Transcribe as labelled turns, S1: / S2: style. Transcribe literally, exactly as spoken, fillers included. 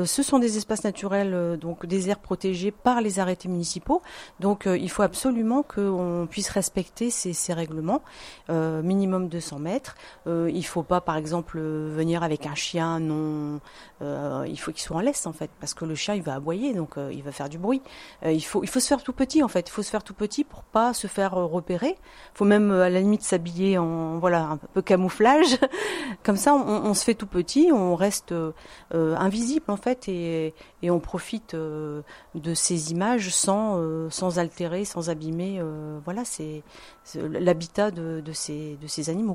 S1: ce sont des espaces naturels, euh, donc des aires protégées par les arrêtés municipaux. Donc euh, il faut absolument qu'on puisse respecter ces, ces règlements, euh, minimum deux cents mètres. Euh, il ne faut pas, par exemple, venir avec un chien non... Euh, il faut qu'il soit en laisse, en fait, parce que le chien, il va aboyer, donc euh, il va faire du bruit. Euh, il faut, il faut se faire tout petit, en fait. Il faut se faire tout petit pour pas se faire euh, repérer. Il faut même, euh, à la limite, s'habiller en, voilà, un peu camouflage. Comme ça, on, on se fait tout petit, on reste euh, invisible, en fait, et, et on profite euh, de ces images sans, euh, sans altérer, sans abîmer, euh, voilà, c'est, c'est l'habitat de, de, ces, de ces animaux.